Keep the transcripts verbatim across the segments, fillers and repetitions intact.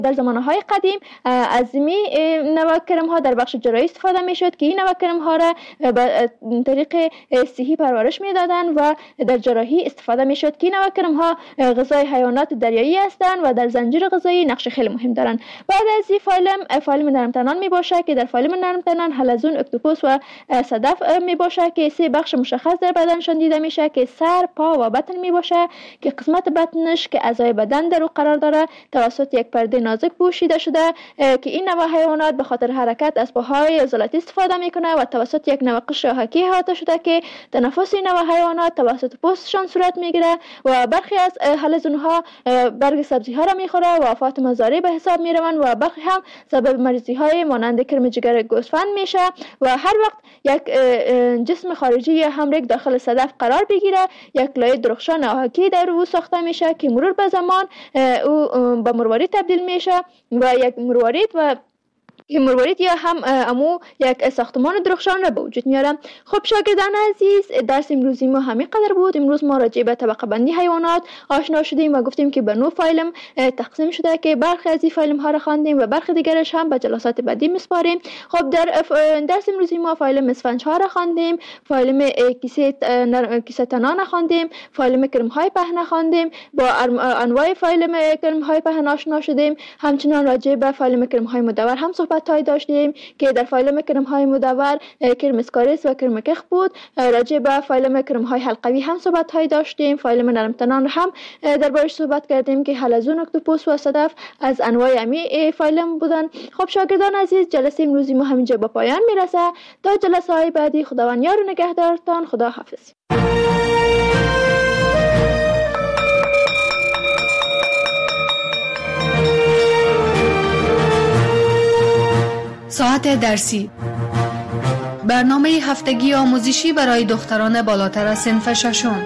در زمانهای قدیم از می نوک کرم ها در بخش جراحی استفاده می شد که این نوک کرم ها را به طریق صحی پرورش می دادن و در جراحی استفاده می شد که این نوک کرم ها غذای حیوانات دریایی هستند و در زنجیره غذایی نقش خیلی مهم دارند. بعد از این فایلم فایلم نرمتنان می باشه که در فایلم نرمتنان حلزون، اکتوپوس و صدف می باشه که سه بخش مشخص در بدنشان دیده میشه که سر، پا و بطن می باشه که قسمت بطنش که اعضای بدن در او قرار داره توسط یک پرده نازک پوشیده شده که این نوع حیوانات به خاطر حرکت از پاهای عضلاتی استفاده میکنه و توسط یک نوع قشر حکی احاطه شده که تنفس این نوع حیوانات توسط پوستشان صورت میگیره و برخی از حلزون ها برگ سبزی ها را میخوره و آفات مزارع به حساب میروند و برخی هم سبب مریضی های مانند کرم جگر گوسفند میشه و هر وقت یک جسم خارجی یا حمرک داخل صدف قرار بگیره یک لایه درخشان آهکی در او ساخته میشه که مرور به زمان او به مروارید تبدیل میشه و یک مروارید و مروارید یا هم امو یک ساختمان درخشان را به وجود میاره. خب شاگردان عزیز، درس امروزی ما همین قدر بود. امروز ما راجع به طبقه بندی حیوانات آشنا شدیم و گفتیم که به نوع فایلم تقسیم شده که برخی از این فایلم ها را خواندیم و برخی دیگرش هم به جلسات بعدی میسپاریم. خب در درس امروزی ما فایلم اسفنج ها را خواندیم، فایلم کیسه کیسه تنان خواندیم، فایلم کرم های پهن خواندیم، با انواع فایلم کرم های پهن آشنا شدیم. همچنین راجع به فایلم کرم های مدور هم صحبت های داشتیم که در فایلم کرم های مدور کرم اسکاریس و کرم کخ بود. راجع به فایلم کرم های حلقوی هم صحبت های داشتیم. فایلم نرم تنان هم دربارش صحبت کردیم که حلزون، اکتوپوس و صدف از انواع امی فایلم بودن. خب شاگردان عزیز، جلسه امروزی ما همینجا به پایان میرسه. تا جلسه های بعدی خداوند یار و نگهدارتان. خدا حافظ. ساعت درسی، برنامه هفتگی آموزشی برای دختران بالاتر از صنف ششم.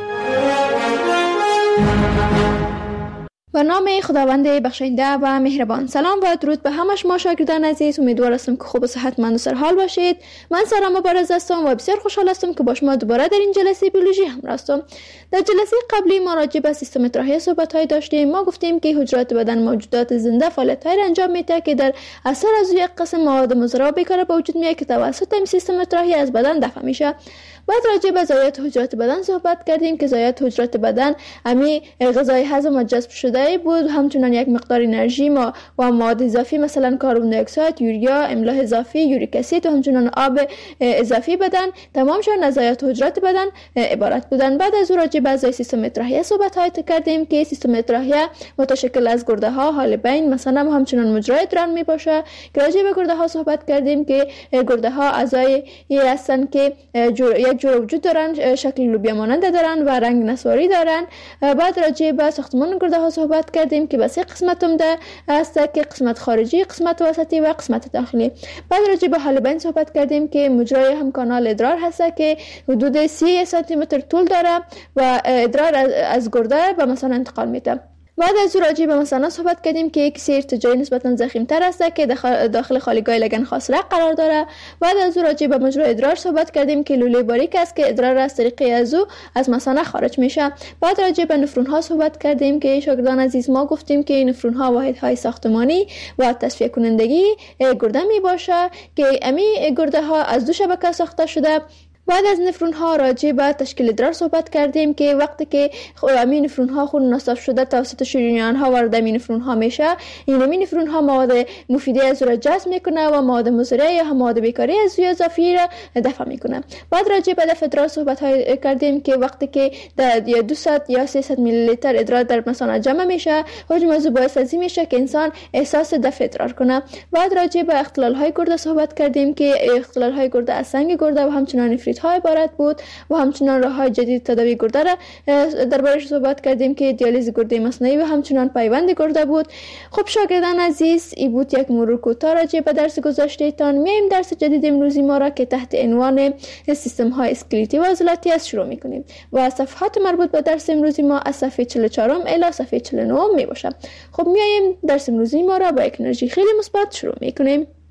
به نام خداوند بخشنده و مهربان. سلام و درود به همه شما شاگردان عزیز. امیدوار هستم که خوب و صحتمند و سرحال باشید. من سارا مبارز هستم و بسیار خوشحال هستم که با شما دوباره در این جلسه بیولوژی همراه هستم. در جلسه قبلی ما راجع به سیستم اطراحی صحبت‌های داشتیم. ما گفتیم که حجرات بدن موجودات زنده فعالیت‌هایی را انجام میده که در اثر از یک قسم مواد مضر بیکار به وجود میاد که توسط این سیستم اطراحی از بدن دفع میشه. بعد راجع به ضایعات حجرات بدن صحبت کردیم که ضایعات حجرات بدن امی غذای هضم و جذب شده بود، همچنین یک مقدار انرژی ما و مواد اضافی مثلا کربن دی اکساید، یوریا، املاح اضافی، یوریک اسید و همچنین آب اضافی بدن تمامشون از ضایعات حجرات بدن عبارت بودن. بعد از اون راجع به اعضای سیستم اطراحی صحبت های کردیم که سیستم اطراحی متشکل از گرده ها، حالبین مثلا همچنین مجرای ادرار می باشه که راجع به گرده ها صحبت کردیم که گرده ها اعضای هستند که یک جور وجود دارن، شکل لوبیا مانند دارن و رنگ نسواری دارن. بعد راجع به ساختمان گرده ها صحبت کردیم که به سه قسمت عمده است که قسمت خارجی، قسمت وسطی و قسمت داخلی. بعد راجع به حالبین صحبت کردیم که مجرای هم کانال ادرار هست که حدود سی سانتی متر طول داره و ادرار از گرده به مثانه انتقال میده. بعد از راجع به مثانه صحبت کردیم که یک سری ارتجاعی نسبتا ضخیم‌تر است که داخل خالیگاه لگن خاصره قرار داره. بعد از راجع به مجرای ادرار صحبت کردیم که لوله باریک است که ادرار از طریق از او از مثانه خارج میشه. بعد راجع به نفرون ها صحبت کردیم که شاگردان عزیز ما گفتیم که نفرون ها واحدهای ساختمانی و تصفیه کنندگی گرده می باشه که امی گرده ها از دو شبکه ساخته شده. بعد از نفرون ها راجع به تشکیل ادرار صحبت کردیم که وقتی که امین نفرون ها خون نصف شده توسط شریان ها وارد امین نفرون ها میشه، این امین نفرون ها مواد مفیده از را جذب میکنه و مواد مضره یا مواد بیکاری از روی اضافی را دفع میکنه. بعد راجع به دفع ادرار صحبت های کردیم که وقتی که یا دویست یا سیصد میلی لیتر ادرار در مثانه جمع میشه، حجم از باعث ازی میشه که انسان احساس دفع ادرار کنه. بعد راجع به اختلال های گرده صحبت کردیم که اختلال های گرده از سنگ گرده و همچنین های عبارت بود و همچنان راه‌های جدید تداوی گرده را دربارش صحبت کردیم که دیالیز گرده مصنوعی و همچنان پیوند گرده بود. خب شاگردان عزیز، این بود یک مرور کوتاه راجع به درس گذشته‌تان. میایم درس جدید امروزی ما را که تحت عنوان سیستم های اسکلتی و عضلاتی است شروع می‌کنیم و صفحات مربوط به درس امروزی ما از صفحه چهل و چهار الی صفحه چهل و نه می باشه. خب میایم درس امروزی ما را با یک انرژی خیلی مثبت شروع می‌کنیم.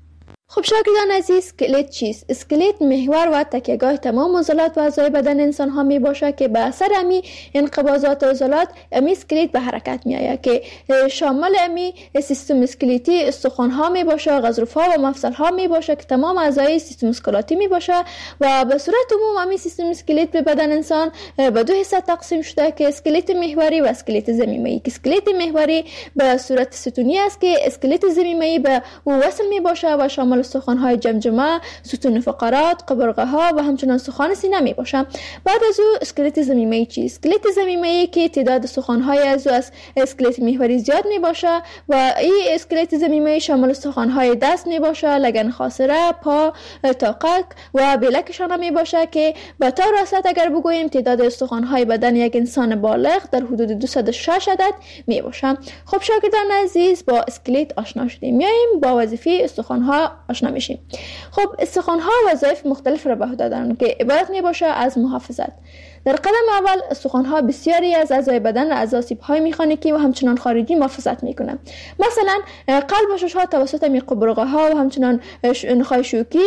خب شاگردان عزیز، اسکلت چیست؟ اسکلت محور و تکیهگاه تمام عضلات و اعضای بدن انسان ها می باشه که به اثر امی انقباضات عضلات امی اسکلت به حرکت می آید که شامل امی سیستم اسکلتی استخوان ها می باشه، غضروف ها و مفصل ها می باشه که تمام اعضای سیستم اسکلاتی می باشه و به صورت عموم امی سیستم اسکلت به بدن انسان به دو حصه تقسیم شده که اسکلت محوری و اسکلت ضمیمه‌ای. که اسکلت محوری به صورت ستونی است که اسکلت ضمیمه‌ای به او وصل می باشه و شامل استخوان‌های جمجمه، ستون فقرات، قبرقه ها و همچنان استخوان سینه می باشند. بعد از او اسکلت ضمیمه‌ای چیست؟ اسکلت ضمیمه‌ای که تعداد استخوان‌های از او از اسکلت محوری زیاد می باشه و این اسکلت ضمیمه‌ای شامل استخوان‌های دست می باشه، لگن خاصره، پا، تاقک و بلکشان می باشه که به طور راست اگر بگوییم تعداد استخوان‌های بدن یک انسان بالغ در حدود دویست و شش عدد می باشه. خب شاگردان عزیز، با اسکلت آشنا شدیم. میایم با وظیفه استخوان‌ها آشنا میشیم. خب استخوان‌ها وظایف مختلف را به عهده دارند که عبارت می باشه از محافظت. در قدم اول استخوان‌ها بسیاری از اعضای بدن را از آسیب‌های مکانیکی و همچنان خارجی محافظت می‌کنند. مثلا قلب و شش‌ها توسط می قبرقه‌ها و همچنان نخاع شوکی،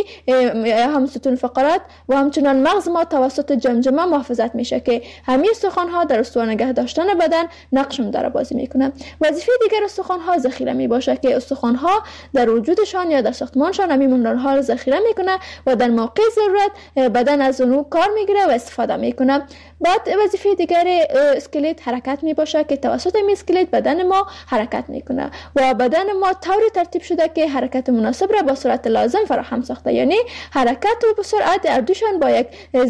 هم ستون فقرات و همچنان مغز ما توسط جمجمه محافظت میشه که همین استخوان‌ها در استوار نگه داشتن بدن نقش داره بازی میکنه. وظیفه دیگر استخوان‌ها ذخیره می باشه که استخوان‌ها در وجودشان یا در ساختمانشان همین مینرال‌ها را ذخیره میکنه و در موقع ضرورت بدن از اون کار میگیره و استفاده میکنه. بعد وظیفه دیگر اسکلت حرکت می باشه که توسط این اسکلت بدن ما حرکت میکنه و بدن ما طوری ترتیب شده که حرکت مناسب را با سرعت لازم فراهم ساخته، یعنی حرکت و سرعت اردوشان با یک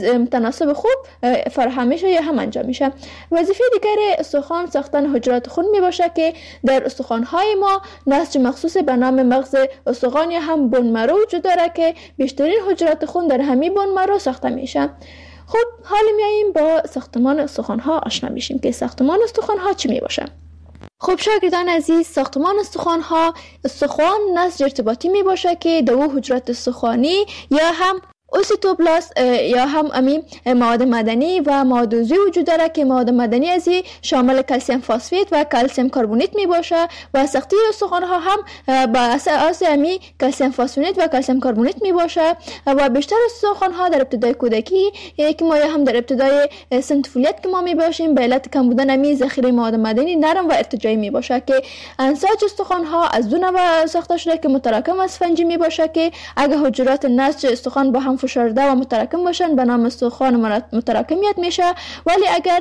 تناسب خوب فراهم میشه یا هم انجام میشه. وظیفه دیگر استخوان ساختن حجرات خون می باشه که در استخوان‌های ما نسج مخصوص به نام مغز استخوان یا هم بون مرو وجود داره که بیشترین حجرات خون در همین بون مرو ساخته میشه. خب حالا میاییم با ساختمان استخوان‌ها آشنا میشیم که ساختمان استخوان‌ها چی می باشه. خب شاگردان عزیز، ساختمان استخوان‌ها استخوان نسج ارتباطی می باشه که دو حجرات استخوانی یا هم اوسیتوبلاست یا هم امی مواد مدنی و مواد عضوی وجود داره که مواد مدنی ازی شامل کلسیم فسفید و کلسیم کربونیت می باشه و ساخته استخوان‌ها هم با اساس امی کلسیم فسفید و کلسیم کربونیت می باشه و بیشتر استخوان‌ها در ابتدای کودکی که ما هم در ابتدای سن طفولیت که ما می باشیم به علت کم بودن امی ذخیره مواد مدنی نرم و ارتجاعی می باشه که انساج استخوان‌ها از دو نوع ساخته شده که متراکم و اسفنجی می باشه که اگه حجرات نسج استخوان با هم فشرده و متراکم باشن به نام استخوان متراکمیت میشه، ولی اگر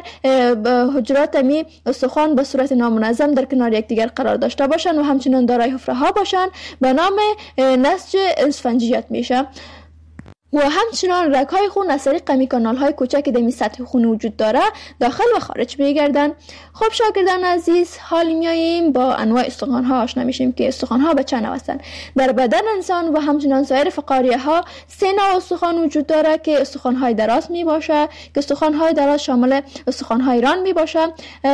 حجرات می استخوان به صورت نامنظم در کنار یکدیگر قرار داشته باشن و همچنین دارای حفره ها باشن به نام نسج اسفنجیت میشه. و همچنان رگ‌های خون از طریق امی کانال‌های کوچک در سطح خون وجود داره داخل و خارج میگردن. خب شاگردان عزیز، حال میاییم با انواع استخوان‌ها آشنا میشیم که استخوان‌ها به چند نوع هستند. در بدن انسان و همچنان سایر فقاریه‌ها سه نوع استخوان وجود داره که استخوان‌های دراز میباشه که استخوان‌های دراز شامل استخوان‌های ران میباشه.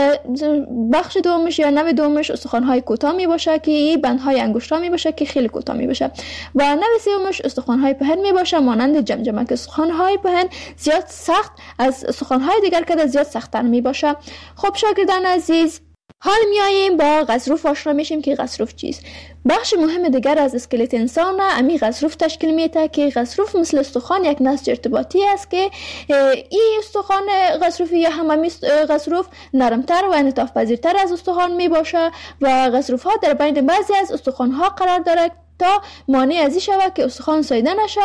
بخش دومش یا نوع دومش استخوان‌های کوتاه میباشه که بندهای انگشت‌ها میباشه که خیلی کوتاه میباشه و نوع سومش استخوان‌های پهن میباشه مانند جمجمه که استخوان‌های پهن زیاد سخت از استخوان‌های دیگر که زیاد سخت‌تر میباشه. خب شاگردان عزیز، حال میاییم با غضروف آشنا میشیم که غضروف چیست. بخش مهم دیگر از اسکلت انسان امی غضروف تشکیل میده که غضروف مثل استخوان یک نسج ارتباطی است که این استخوان غضروفی یا هم امی غضروف نرمتر و انعطاف پذیرتر از استخوان میباشه و غضروف ها در بین بعضی از استخوان ها قرار داره تا مانع ازی شود که استخوان ساییده نشه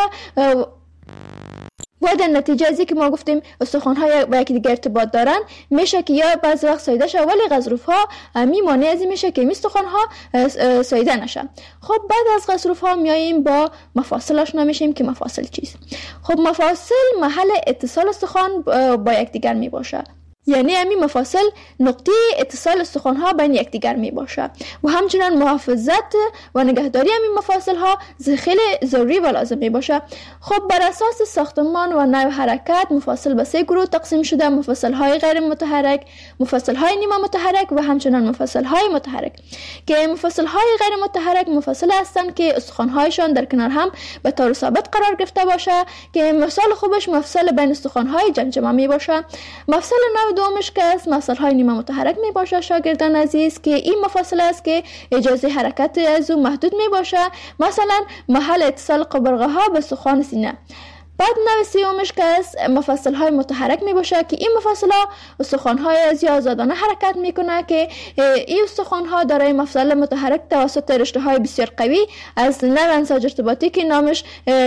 و در نتیجه ازی که ما گفتیم استخوان‌ها با یکی دیگه ارتباط دارن میشه که یا بعضی وقت ساییده شه ولی غضروف‌ها می مانع ازی میشه که این استخوان‌ها ساییده نشه. خب بعد از غضروف‌ها میاییم با مفاصل آشنا میشیم که مفاصل چیست. خب مفاصل محل اتصال استخوان با یکدیگر می باشه، یعنی همین مفاصل نقطه اتصال استخوان‌ها بین یکدیگر می باشه و همچنین محافظت و نگهداری همین مفاصل ها خیلی ضروری و لازم می باشه. خب بر اساس ساختمان و نوع حرکت مفاصل به سه گروه تقسیم شده: مفاصل های غیر متحرک، مفاصل های نیمه متحرک و همچنین مفاصل های متحرک که مفاصل های غیر متحرک مفاصل هستند که استخوان هایشان در کنار هم به طور ثابت قرار گرفته باشه که مثال خوبش مفصل بین استخوان های جمجمه می باشه. مفصل نوع دومش که است مفصل های نیمه متحرک می باشه شاگردان عزیز، که این مفصل است که اجازه حرکت از او محدود می باشه، مثلا محل اتصال قبرقه ها به استخوان سینه. بعد نوع سیومش که است مفصل های متحرک می باشه که این مفصل ها استخوان های از آزادانه حرکت می کنه، که این استخوان ها دارای مفصل متحرک توسط رشته های بسیار قوی از نوع انساج ارتباطی که نامش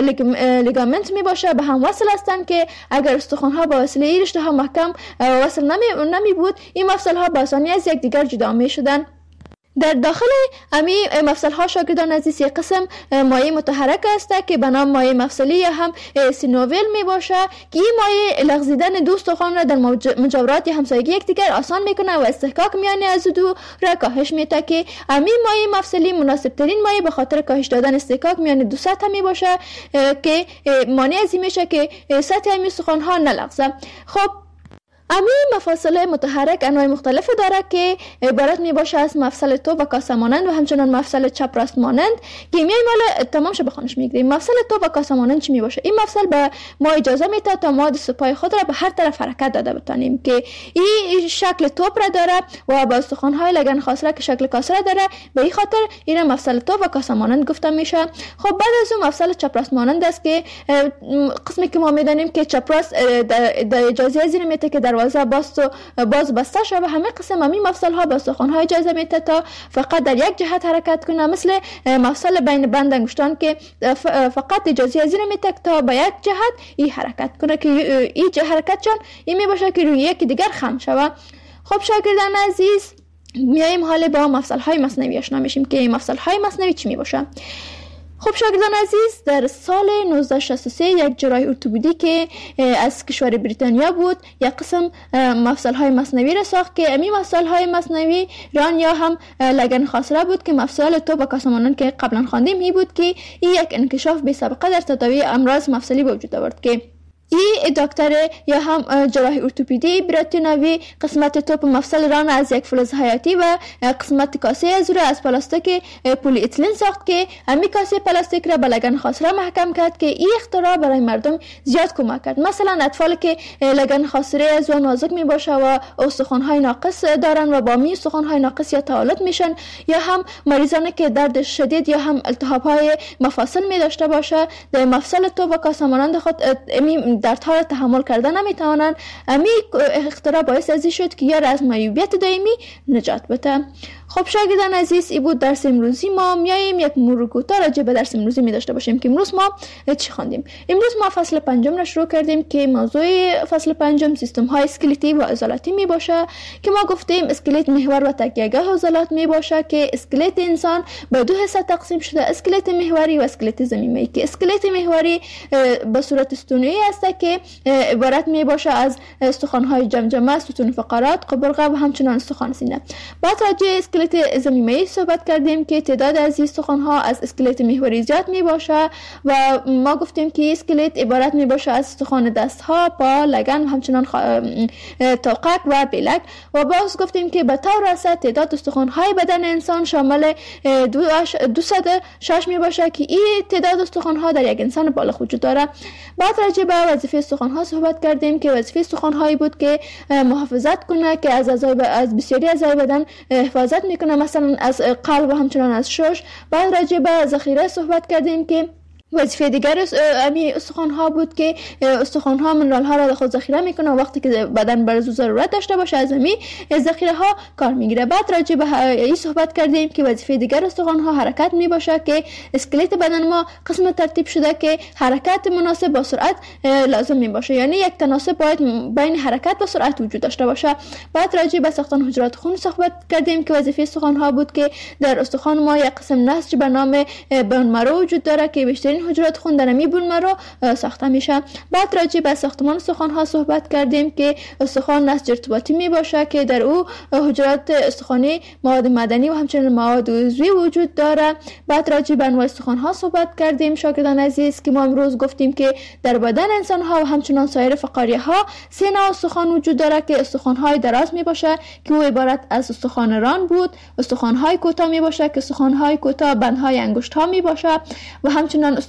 لیگامنت می باشه به هم وصل هستند، که اگر استخوان ها با وسیله این رشته ها محکم وصل نمی, نمی بود این مفصل ها با آسانی از یکدیگر جدا می شدن. در داخل امی مفصل ها شاگردان عزیز یک قسم مایع متحرک است که به نام مایع مفصلی یا هم سینوویل می باشه، که این مایع لغزیدن دو استخوان را در مجاورات یا همسایگی یکدیگر آسان میکنه و استحکاک میان از دو را کاهش میده، که امی مایع مفصلی مناسب ترین مایع به خاطر کاهش دادن استحکاک میان دو سطح می باشه، که مانع از این میشه که سطح امی استخوان ها نلغزه. خب امی مفاصل متحرک انواع مختلف داره که عبارت می باشه از مفصل توپ و کاسه مانند و همچنان مفصل چپ راست مانند، که میایم حالا تمام شه بخونش میگیریم. مفصل توپ و کاسه مانند چی می باشه؟ این مفصل به ما اجازه میده تا ما دست پای خود را به هر طرف حرکت داده بتانیم، که این شکل توپ را داره و با استخوان های لگن خاصره که شکل کاسه را داره، به این خاطر این مفصل توپ و کاسه مانند گفته میشه. خب بعد از اون مفصل چپ راست مانند است که قسمی که ما میدانیم که چپ راست در اجازه از این میده که در باز و باز بسته شده، و همه قسم همین مفصل ها با استخوان های اجازه میده تا فقط در یک جهت حرکت کنه، مثل مفصل بین بند انگشتان که فقط اجازه از این میده تا به یک جهت این حرکت کنه، که این حرکت چون این می باشه که روی یکی دیگر خم شوه. خب شاگردان عزیز میایم حالا با مفصل های مصنوی آشنا میشیم، که مفصل های مصنوی چی می باشه. خب شاگردان عزیز در سال نوزده شصت و سه یک جراح ارتوپدی که از کشور بریتانیا بود یک قسم مفصل های مصنوی را ساخت، که امی مفصل های مصنوی ران یا هم لگن خاصره بود، که مفصل توپ و کاسه مانند که قبلا خواندیم می بود، که این یک انکشاف بی سابقه در تداوی امراض مفصلی به وجود آورد، که این دکتر یا هم جراح ارتوپدی بریتانیایی قسمت توپ مفصل ران از یک فلز حیاتی و قسمت کاسه از را از پلاستیک پلی اتیلن ساخت، که امی کاسه پلاستیک را به لگن خاصره محکم کرد، که این اختراع برای مردم زیاد کمک کرد. مثلا اطفال که لگن خاصره از و نازک می باشه و استخوان های ناقص دارن و با می استخوان های ناقص یا تعالت میشن، یا هم مریضانی که درد شدید یا هم التهاب های مفاصل می داشته باشه، در مفصل توپ و کاسه مانند خود امی دردها را تحمل کردن نمیتوانند. امی اختراع باعث ازی شد که یار از معیوبیت دائمی نجات بده. خب شاگردان عزیز این بود درس امروزی ما. میایم یک مرور کوتاه راجع به درس امروزی می داشته باشیم که امروز ما چی خواندیم. امروز ما فصل پنجم را شروع کردیم که موضوع فصل پنجم سیستم های اسکلتی و عضلاتی می باشه، که ما گفتیم اسکلت محور و تکیه‌گاه عضلات می باشه، که اسکلت انسان به دو حصه تقسیم شده، اسکلت محوری و اسکلت ضمیمه‌ای، که اسکلت محوری به صورت استونی است که عبارت می باشه از استخوان های جمجمه، ستون فقرات، قبرقه و همچنان استخوان سینه. بعد راجع اسکلت ضمیمه‌ای صحبت کردیم که تعداد از استخوان ها از اسکلت محوری زیاد می باشه، و ما گفتیم که اسکلت عبارت می باشه از استخوان دست ها، پا، لگن و همچنان خ... توقک و بلک. و باز گفتیم که به طور اساس تعداد استخوان های بدن انسان شامل دویست و شش می باشه، که این تعداد استخوان ها در یک انسان بالغ وجود داره. بعد راجع به وظیفه استخوان ها صحبت کردیم که وظیفه استخوان هایی بود که محافظت کنه، که از اعضای از بسیاری اعضای بدن حفاظت میکنه، مثلا از قلب و همچنان از شش. بعد راجع به ذخیره صحبت کردیم که وظیفه دیگر امی استخوان ها بود که استخوان ها منرال ها را در خود ذخیره میکنه و وقتی که بدن برای ضرورت داشته باشه از امی ذخیره ها کار میگیره. بعد راجع به این صحبت کردیم که وظیفه دیگر استخوان ها حرکت میباشه، که اسکلت بدن ما قسم ترتیب شده که حرکت مناسب با سرعت لازم میباشه، یعنی یک تناسب باید بین حرکت و سرعت وجود داشته باشه. بعد راجع به ساختن حجرات خون صحبت کردیم که وظیفه استخوان ها بود که در استخوان ما یک قسم نسج به نام بون مرو وجود داره، که بیشترین حجرات خون در می بون مرو ساخته میشه. بعد راجع به ساختمان استخوان ها صحبت کردیم که استخوان نسج ارتباطی می باشه، که در او حجرات استخوانی، مواد معدنی و همچنین مواد عضوی وجود داره. بعد راجع به انواع استخوان ها صحبت کردیم شاگردان عزیز، که ما امروز گفتیم که در بدن انسان ها و همچنین سایر فقاریه ها سه نوع استخوان وجود داره، که استخوان های دراز می باشه که او عبارت از استخوان ران بود، استخوان های کوتاه می باشه که استخوان های کوتاه بند های انگشت ها می باشه، و همچنین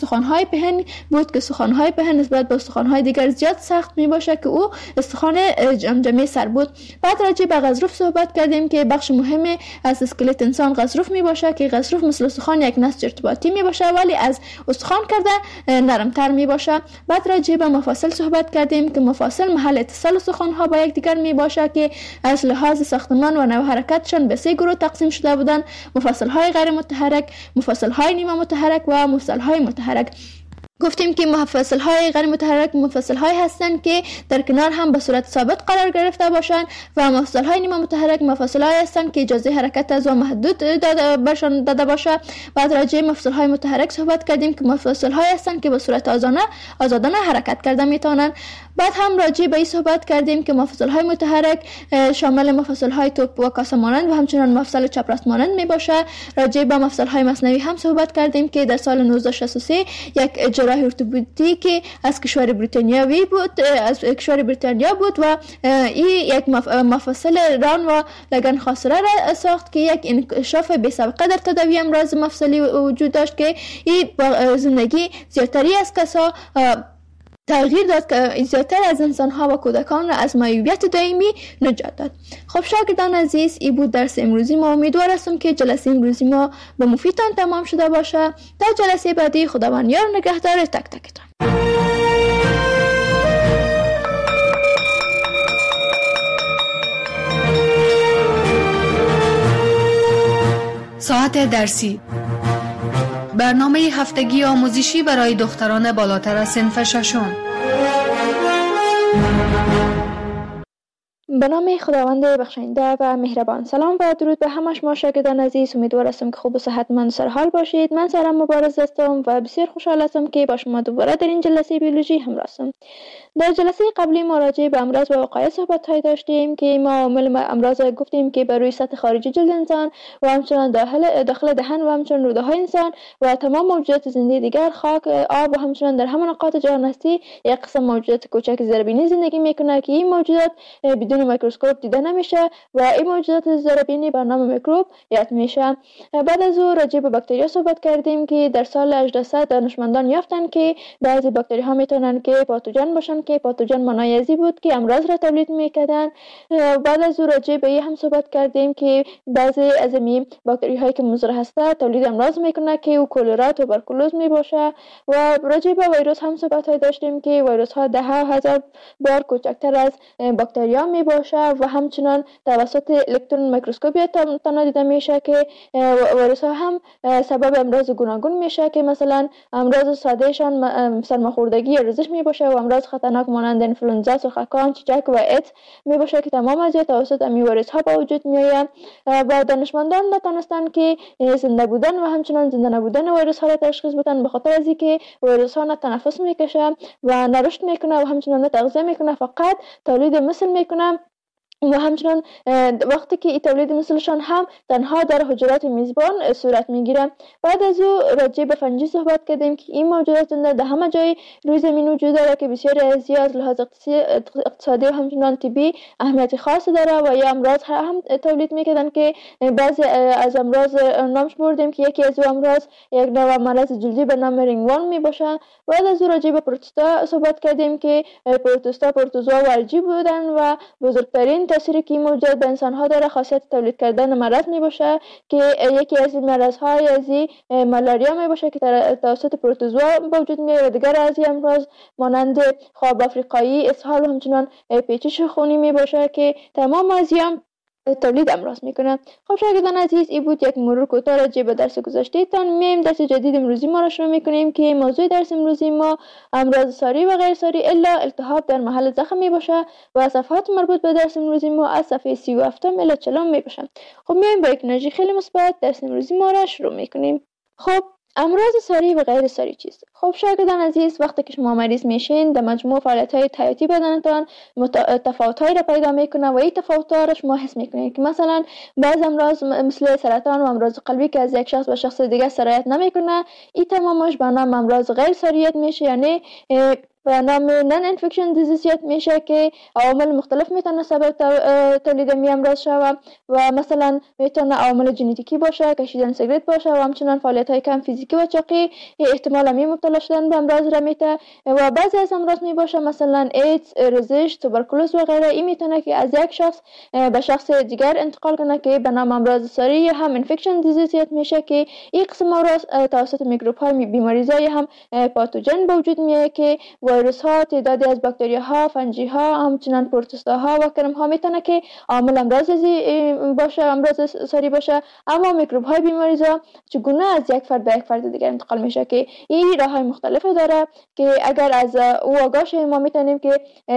استخوان‌های پهن بود که استخوان‌های پهن نسبت به استخوان‌های دیگر زیاد سخت میباشه که او استخوان جمجمه سر بود. بعد راجع به غضروف صحبت کردیم که بخش مهمی از اسکلت انسان غضروف میباشه که غضروف مثل استخوان یک نسج ارتباطی میباشه ولی از استخوان کرده نرمتر میباشه. بعد راجع به مفاصل صحبت کردیم که مفاصل محل اتصال استخوان‌ها با یکدیگر میباشه که از لحاظ ساختمان و نوع حرکتشان به سه گروه تقسیم شده بودند: مفاصل‌های غیر متحرک، مفاصل‌های نیمه متحرک و مفاصل‌های متحرک. گفتیم که مفاصل‌های غیر متحرک مفاصل‌هایی هستند که در کنار هم به صورت ثابت قرار گرفته باشند و مفاصل‌های نیمه متحرک مفاصل‌هایی هستند که اجازه حرکت از و محدود داده باشند داده باشه. بعد راجع به مفاصل‌های متحرک صحبت کردیم که مفاصل‌هایی هستند که به صورت آزادانه آزادانه حرکت کرده میتونند. بعد هم راجع به این صحبت کردیم که مفاصل‌های متحرک شامل مفاصل‌های توپ و کاسه مانند و همچنین مفصل چپ مانند میباشه. راجع به مفصل‌های مصنوعی هم صحبت کردیم که در سال نوزده شصت و سه یک جراح ارتوپدی که از کشور بریتانیایی بود از کشور بریتانیا بود و این یک مفصل ران و لگن خاصره را ساخت که یک انکشاف بی سابقه در تداوی امراض مفصلی وجود داشت که این با زندگی زیادتری از کسا تغییر داد که زیادتر از انسان‌ها و کودکان را از معیوبیت دائمی نجات داد. خب شاگردان عزیز، این بود درس امروزی ما. امیدوار هستم که جلسه امروزی ما به مفیدتان تمام شده باشه. تا جلسه بعدی خداوند یار و نگهدار تک تکتان. ساعت درسی، برنامه هفتگی آموزشی برای دختران بالاتر از صنف ششم. به نام خداوند بخشنده و مهربان. سلام و درود به همه شما شاگردان عزیز. امیدوار هستم که خوب و صحتمند و سرحال باشید. من سارا مبارز هستم و بسیار خوشحال هستم که با شما دوباره در این جلسه بیولوژی همراه هستم. در جلسه قبلی ما راجع به امراض و وقایع صحبت‌های داشتیم که ما عوامل امراض گفتیم که بر روی سطح خارجی جلد انسان و همچنین داخل داخل دهن و همچنین روده‌های انسان و تمام موجودات زنده دیگر، خاک، آب و همچنین در همه نقاط جهان هستی یک قسم موجودات کوچک زیربینی زندگی میکنه که این موجودات بدون میکروسکوپ دیده نمیشه و این موجودات زیربینی به نام میکروب یاد میشه. بعد از او راجع به باکتریا صحبت کردیم که در سال هجده صد دانشمندان یافتن که بعضی باکتری ها میتونن که پاتوژن باشن که پاتوژن معنای ازی بود که امراض را تولید میکردن. بعد از او راجع به این هم صحبت کردیم که بعضی از این باکتری هایی که مضر هسته تولید امراض میکنه که او کلرا، توبرکولوز میباشه. و راجع به ویروس هم صحبت های داشتیم که ویروس ها ده هزار بار کوچکتر از باکتریا میباشه و همچنان توسط الکترون میکروسکوپی تنها دیده میشه که ویروس ها هم سبب امراض گوناگون میشه که مثلا امراض ساده شان سرماخوردگی یا ریزش میباشه و امراض خطرناک مانند انفلوئنزا، سرخکان، چیچک و ایدز میباشه که تمام از توسط امی ویروس ها به وجود میآید. و دانشمندان نتونستن که زنده بودن و همچنان زنده نبودن ویروس ها را تشخیص بدن به خاطر از اینکه ویروس ها نه تنفس میکشه و نه رشد میکنه و همچنان نه تغذیه میکنه، فقط تولید مثل میکنه و همچنان وقتی که این تولید مثلشان هم تنها در حجرات میزبان صورت میگیره. بعد از او راجع به فنجی صحبت کردیم که این موجودات در همه جای روی زمین وجود داره که بسیاری از از لحاظ اقتصادی و همچنان طبی اهمیت خاص داره و یا امراض هم تولید میکردن که بعضی از امراض نامش بردیم که یکی از امراض یک نوع مرض جلدی به نام رینگوان میباشه. بعد از او راجع به پروتوستا صحبت کردیم که پروتوستا پروتوزوا و الژی بودن و بزرگترین تأثیری که موجود به انسان ها داره خاصیت تولید کردن مرض می باشه که یکی از این مرض های از مالاریا می باشه که توسط پروتوزوا به وجود میاد و دیگر از این امراض مانند خواب افریقایی، اسهال و همچنان پیچش خونی می باشه که تمام از این تولید امراض میکنه. خب شاگردان عزیز، این بود یک مرور کوتاه راجع به درس گذشته تان. میایم درس جدید امروزی ما را شروع میکنیم که موضوع درس امروزی ما امراض ساری و غیر ساری الا التهاب در محل زخم می باشه و صفحات مربوط به درس امروزی ما از صفحه سی و هفت الی چهل می باشه. خب میایم با یک انرژی خیلی مثبت درس امروزی ما را شروع میکنیم. خب امراض ساری و غیر ساری چیست؟ خب شاگردان عزیز، وقتی که شما مریض میشین در مجموع فعالیت‌های حیاتی بدنتان تفاوت‌هایی را پیدا میکنه و این تفاوت‌ها را شما حس میکنید که مثلا بعض امراض مثل سرطان و امراض قلبی که از یک شخص به شخص دیگه سرایت نمیکنه، این تمامش به نام امراض غیر ساریت میشه. یعنی و نام نان انفکشن دیزیزیت میشه که عوامل مختلف میتونه سبب تولید می امراض شود و مثلا میتونه عوامل ژنتیکی باشه، کشیدن سیگرت باشه و همچنان فعالیت های کم فیزیکی و چاقی احتمال می مبتلا شدن به امراض را میته و بعضی از امراض می باشه مثلا ایدز، ریزش، توبرکولوز و غیره. این میتونه که از یک شخص به شخص دیگر انتقال کنه که به نام امراض ساری یا هم انفکشن دیزیزیت میشه که این قسم امراض توسط میکروب های بیماریزای هم پاتوژن به وجود میاد که ویروس ها، تعدادی از باکتری ها، فنجی ها، همچنان پروتوزوا ها و کرم ها میتونه که عامل امراض باشه، امراض ساری باشه. اما میکروب های بیماریزا چگونه از یک فرد به یک فرد دیگر انتقال میشه که این راه های مختلفی داره که اگر از او آگاه شیم ما میتونیم که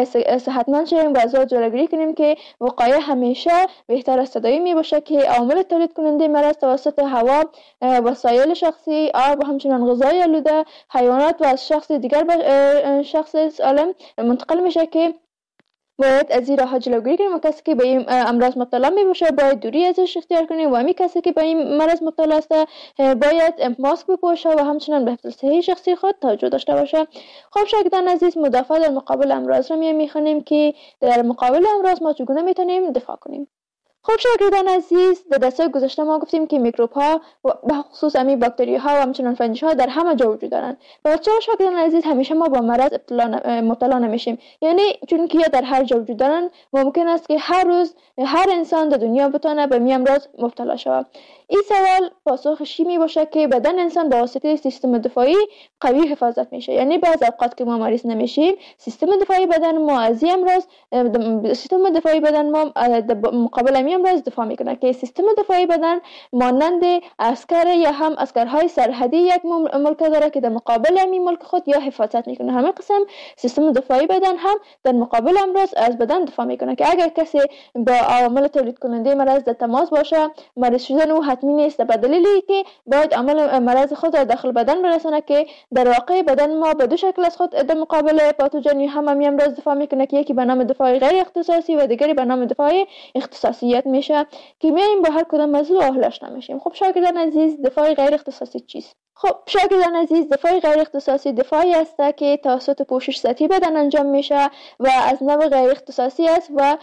صحتمند شیم و از جلوگیری کنیم که وقایع همیشه بهتر از تداوی می باشه که عوامل تولید کننده مرض توسط هوا، وسایل شخصی، آب و همچنان غذای آلوده، حیوانات و از شخص دیگر به شخص سالم منتقل میشه که باید از این راه جلوگیری کنیم و کسی که به این امراض مبتلا می باشه باید دوری ازش اختیار کنیم و همین کسی که به این مرض مبتلا است باید ماسک بپوشه و همچنان به حفظ صحی شخصی خود توجه داشته باشه. خب شاگردان عزیز، مدافع در مقابل امراض را میخوانیم که در مقابل امراض ما چگونه میتونیم دفاع کنیم. خب شاگردان عزیز، در درس گذشته ما گفتیم که میکروب ها و به خصوص امی باکتری ها و همچنان فنجی ها در همه جا وجود دارند. و چرا شاگردان عزیز همیشه ما با مرض مبتلا نمیشیم؟ یعنی چون که در هر جا وجود دارند ممکن است که هر روز هر انسان در دنیا بتونه به می امراض مبتلا شود. این سوال پاسخش می باشه که بدن انسان با واسطه سیستم دفاعی قوی حفاظت میشه. یعنی بعض اوقات که ما مریض نمیشیم سیستم دفاعی بدن ما از این امراض سیستم دفاعی بدن ما مقابل می امراض دفاع میکنه که سیستم دفاعی بدن مانند عسکر یا هم عسکرهای سرحدی یک ملک داره که در مقابل این ملک خود یا حفاظت میکنه. همین قسم سیستم دفاعی بدن هم در مقابل امراض از بدن دفاع میکنه که اگر کسی با عوامل تولید کننده مرض در تماس باشه مریض شدن او حتمی نیست، به دلیلی که باید عامل مرض خود را داخل بدن برسانه که در واقع بدن ما به دو شکل از خود در مقابل پاتوژن هم می امراض دفاع میکنه که یکی به نام دفاع غیر اختصاصی و دیگری به نام دفاع اختصاصیت میشه که میایم با هر کدام موضوع اهل آشنا میشیم. خب شاگردان عزیز، دفاع غیر اختصاصی چیست؟ خب شاگردان عزیز، دفاع غیر اختصاصی دفاعی است که توسط پوشش سطحی بدن انجام میشه و از نوع غیر اختصاصی است و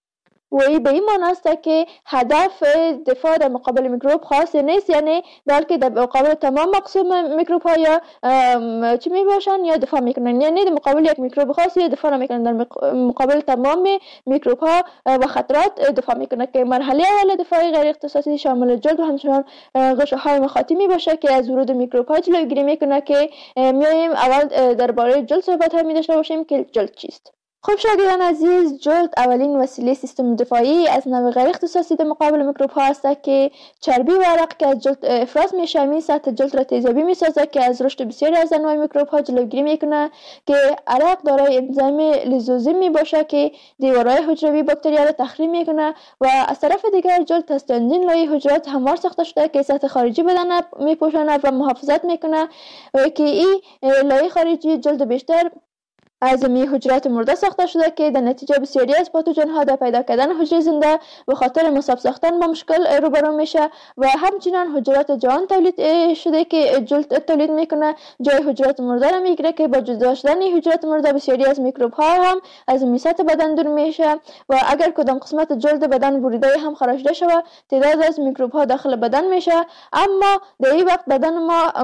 و به این معنی است که هدف دفاع در مقابل میکروب خاص نیست، یعنی بلکه در مقابل تمام مقسوم میکروب ها یا چی می باشن یا دفاع میکنن. یعنی در مقابل یک میکروب خاص یا دفاع میکنن، در مقابل تمام میکروب ها و خطرات دفاع میکنه که مرحله اول دفاع غیر اختصاصی شامل جلد و همچنان غشا های مخاطی می باشه که از ورود میکروب ها جلوگیری میکنه که میایم اول درباره جلد صحبت ها می داشته باشیم که جلد چیست. خب شاگردان عزیز، جلد اولین وسیله سیستم دفاعی از نوع غیر اختصاصی در مقابل میکروب ها است که چربی و عرق که از جلد افراز میشه می سطح جلد را تیزابی میسازه که از رشد بسیاری از انواع میکروب ها جلوگیری میکنه که عرق دارای انزیم لیزوزیم می باشه که دیوارهای حجروی باکتریا را تخریب میکنه و از طرف دیگر جلد از چندین لایه حجرات هموار ساخته شده که سطح خارجی بدن میپوشانه و محافظت میکنه و که این لایه خارجی جلد بیشتر از می حجرات مرده ساخته شده که در نتیجه بسیاری از پاتوژن ها در پیدا کردن حجره زنده به خاطر مصاب ساختن با مشکل روبرو میشه و همچنین حجرات جوان تولید شده که جلد تولید میکنه جای حجرات مرده را میگیره که با جدا شدن حجرات مرده بسیاری از میکروب ها هم از میسط بدن دور میشه و اگر کدام قسمت جلد بدن بریده هم خارجده شود تعداد از میکروب ها داخل بدن میشه، اما در این وقت بدن ما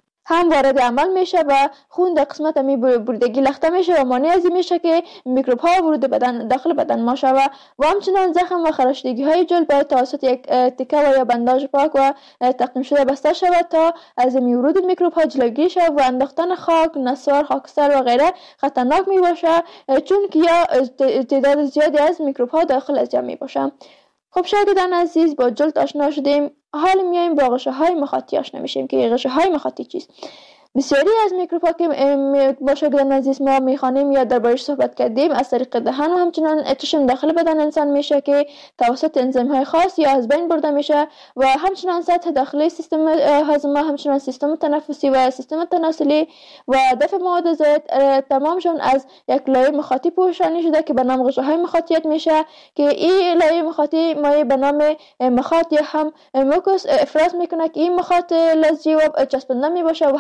هم وارد عمل میشه و خون در قسمت می بریدگی لخته میشه و مانع از این میشه که میکروب ها ورود بدن داخل بدن ما شود و همچنان زخم و خراشیدگی های جلد باید توسط یک تکه و یا بنداژ پاک و تعقیم شده بسته شود تا از می ورود میکروب ها جلوگیری شود و انداختن خاک، نسوار، خاکستر و غیره خطرناک می باشه چون که یا تعداد زیادی از میکروب ها داخل از جمع می باشه. خب شاگردان عزیز، با جلد آشنا شدیم، حال میایم با غشاهای مخاطی آشنا میشیم که غشاهای مخاطی چیست. بسیاری از میکروب ها که با شاگردان عزیز ما میخوانیم یا دربارش صحبت کردیم از طریق دهن و همچنان چشم داخل بدن انسان میشه که توسط انزیم های خاص یا از بین برده میشه و همچنان سطح داخلی سیستم هاضمه، همچنان سیستم تنفسی و سیستم تناسلی و دفع مواد زائد تمامشون از یک لایه مخاطی پوشانی شده که به نام غشاهای مخاطیت میشه که این لایه مخاطی مایع به نام مخاط یا هم موکوس افراز میکنه که این مخاط لزجی و چسبنده میباشه و همچنان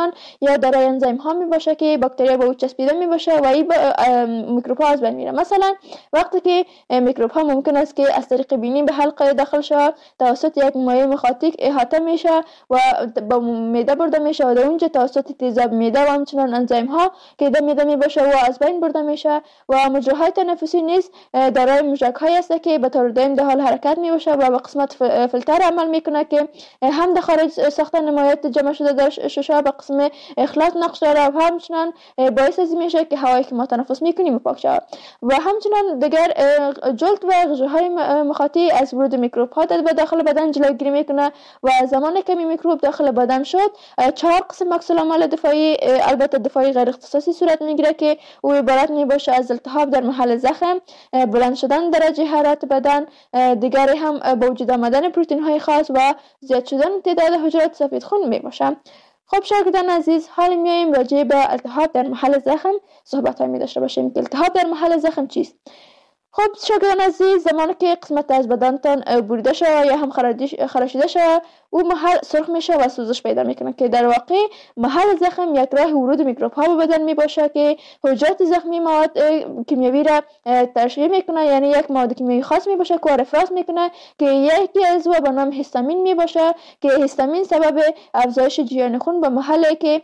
همچنان یا دارای انزیم ها می باشه که باکتریا به او چسبیده می باشه و این میکروب ها از بین میره. مثلا وقتی که میکروب ها ممکن است که از طریق بینی به حلقه داخل شود، توسط یک مایع مخاطی احاطه میشه و با معده برده میشه و در اونجا توسط تیزاب معده و همچنان انزیم ها که در معده می باشه و از بین برده میشه. و مجراهای تنفسی نیز دارای موشک هایی است که به طور دائم در حال حرکت می باشه و به قسمت فیلتر عمل میکنه که هم در خارج ساختن مایعات جمع شده در ششه به قسم اخلاط نقش داره و همچنان باعث از میشه که هوایی که ما تنفس میکنیم پاک شود. و همچنان دیگر جلد و غشاهای مخاطی از ورود میکروب ها در داخل بدن جلوگیری میکنه و زمانی که میکروب داخل بدن شد، چهار قسم عکس العمل دفاعی، البته دفاعی غیر اختصاصی صورت میگیره که او عبارت میباشه از التهاب در محل زخم، بلند شدن درجه حرارت بدن، دیگری هم با وجود آمدن پروتئین های خاص و زیاد شدن تعداد حجرات سفید خون میباشه. خب شاگردان عزیز، حالا میایم راجع به التهاب در محل زخم صحبت های می داشته باشیم که التهاب در محل زخم چیست. خب شاگردان عزیز، زمانی که قسمت از بدنتان بریده شود یا هم خراشیده شود، او محل سرخ میشه و سوزش پیدا میکنه که در واقع محل زخم یک راه ورود میکروب ها به بدن میباشه که حجرات زخمی مواد کیمیایی را ترشح میکنه، یعنی یک مواد کیمیایی خاص میباشه که افراز میکنه که یکی از او به نام هیستامین میباشه که هیستامین سبب افزایش جریان خون به محلی که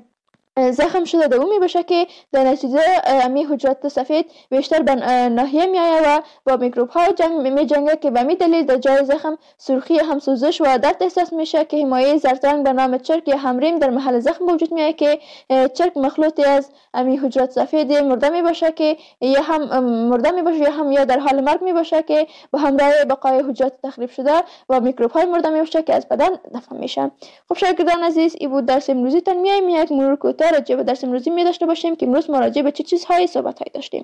زخم شده در اون می باشه که در نتیجه امی حجرات سفید بیشتر به ناحیه می آید و با میکروب های جنگ می جنگه که به می دلیل در جای زخم سرخی هم سوزش و درد احساس میشه که حمایه زردرنگ به نام چرک یا همریم در محل زخم وجود می آید که چرک مخلوطی از امی حجرات سفید مرده می باشه که یا هم مرده می باشه یا هم یا در حال مرگ می باشه که به همراه بقای حجرات تخریب شده و میکروب های مرده می باشه که از بدن دفع میشه. خب شاگردان عزیز، این بود درس امروزی تان. میایم یک مرور کوتاه راجع به درس امروزی می داشته باشیم که امروز ما راجع به چه چیزهایی صحبت هایی داشتیم.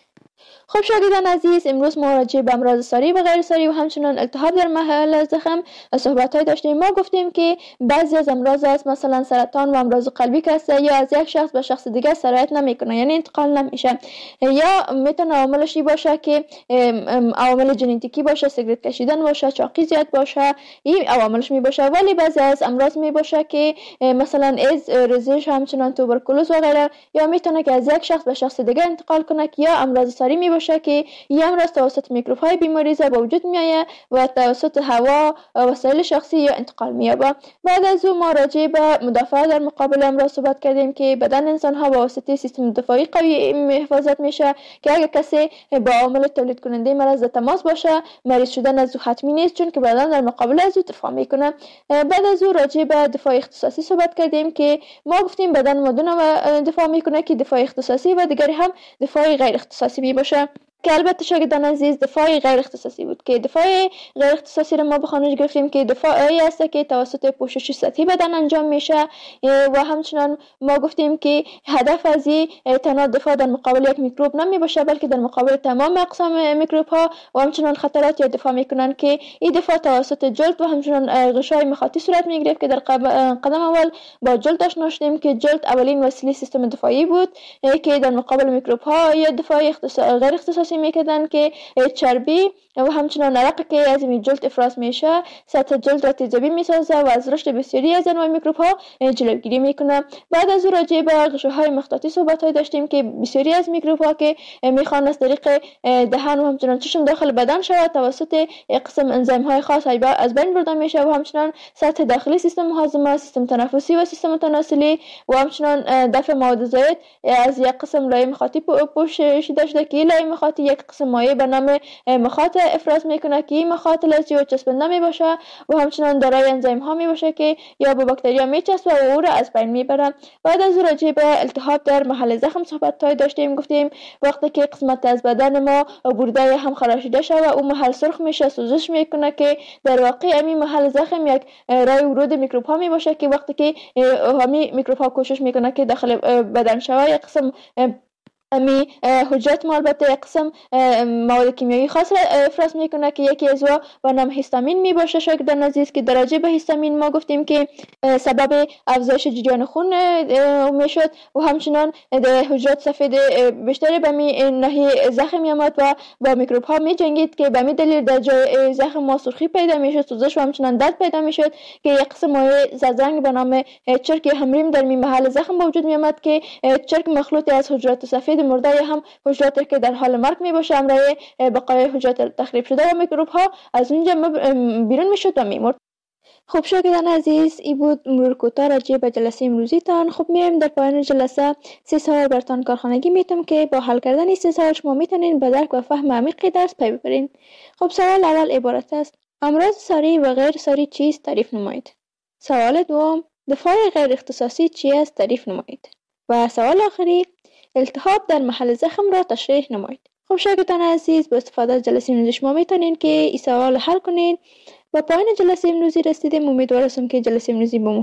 خب شاگردان عزیز، امروز ما راجع به امراض ساری و غیر ساری و همچنان التهاب در محل زخم صحبت های داشتیم. ما گفتیم که بعضی از امراض است، مثلا سرطان و امراض قلبی که است یا از یک شخص به شخص دیگر سرایت نمیکنه، یعنی انتقال نمیشه، یا میتونه عواملش باشه که عوامل ژنتیکی باشه، سیگرت کشیدن باشه، چاقی زیاد باشه، این عواملش می باشه. ولی بعضی از امراض می باشه که مثلا ایدز، ریزش، همچنان توبرکولوز و غیره، یا میتونه که از یک شخص به شخص دیگر انتقال کنه که یا امراض ساری می باشه که این امراض توسط میکروب های بیماریزا به وجود می آید و توسط هوا، وسایل شخصی یا انتقال می یابد. بعد از او ما راجع به مدافعت در مقابل امراض صحبت کردیم که بدن انسان ها با واسطه سیستم دفاعی قوی حفاظت میشه که اگر کسی با عامل تولید کننده مرض در تماس باشه، مریض شدن از او حتمی نیست، چون که بدن در مقابل از او دفاع میکنه. بعد از او راجع به دفاع اختصاصی صحبت کردیم که ما گفتیم بدن مدونه دفاع میکنه که دفاع اختصاصی و دیگری هم دفاع غیر اختصاصی می باشه که البته شاگردان عزیز دفاع غیر اختصاصی بود که دفاع غیر اختصاصی را ما به خانش گرفتیم که دفاعی است که توسط پوشش سطحی بدن انجام میشه و همچنان ما گفتیم که هدف از این تنها دفاع در مقابل یک میکروب نمی باشه، بلکه در مقابل تمام اقسام میکروب ها و همچنان خطرات یا دفاع میکنن که این دفاع توسط جلد و همچنان غشای مخاطی صورت میگیره که در قدم اول با جلد آشنا شدیم که جلد اولین وسیله سیستم دفاعی بود که در مقابل میکروب ها یا دفاع غیر اختصاصی میکردن که چربی و همچنان عرق که از این جلد افراز میشه سطح جلد را تیزابی میسازه و از رشد بسیاری از انواع میکروب ها جلوگیری میکنه. بعد از او راجع به غشاهای مخاطی صحبت های داشتیم که بسیاری از میکروب ها که میخوان از طریق دهان و همچنان چشم داخل بدن شود توسط قسم انزیم های خاص از بین برده میشه و همچنان سطح داخلی سیستم هاضمه، سیستم تنفسی و سیستم تناسلی و همچنان دفع مواد زائد از یک قسم لایه مخاطی پوشیده شده که لایه مخاطی یک قسم مایع به نام مخاط افراز میکنه که این مخاط لزجی و چسبنده می باشه و همچنان دارای انزیم ها می باشه که یا به باکتریا می چسبه و او را از بین می بره. بعد از راجع به التهاب در محل زخم صحبت های داشتیم. گفتیم وقتی که قسمت از بدن ما برده هم خراشیده شده و اون محل سرخ میشه، سوزش میکنه که در واقع همین محل زخم یک راه ورود میکروب ها می باشه که وقتی که همین میکروب ها کوشش میکنه که داخل بدن شود یک قسم امی حجرات ما البته یک قسم مواد کیمیایی خاص را افراز میکنه که یکی از او به نام هیستامین می باشه شاگردان عزیز، که درجه به هیستامین ما گفتیم که سبب افزایش جریان خون میشد و همچنان حجرات سفید بیشتری به می ناحیه زخم میامد و با میکروب ها می جنگید که به می دلیل در جای زخم ما سرخی پیدا میشد، سوزش و همچنان درد پیدا میشد که یک قسم مایع زرنگ به نام چرک همریم در می محل زخم به وجود میامد که چرک مخلوطی از حجرات سفید مرده هم حجراتی که در حال مرگ می باشه همراه بقای حجرات تخریب شده و میکروب ها از اونجا بیرون میشد و میمرد. خب شاگردان عزیز، این بود مرور کوتاه راجع به جلسه امروزی تان. خب میایم در پایان جلسه سه سوال برتان کارخانگی میتم که با حل کردن این سه سوال شما میتونین به درک و فهم عمیق درس پی ببرین. خب سوال اول عبارت است: امراض ساری و غیر ساری چیست؟ تعریف نمایید. سوال دوم: دفاع غیر اختصاصی چی است؟ تعریف نمایید. و سوال آخری: التهاب در محل زخم را تشریح نمایید. خب شاگردان عزیز، با استفاده از جلسه امروزی شما میتونین که این سوال حل کنین. با پایان جلسه امروزی رسیدیم. امیدوار هستم که جلسه امروزی با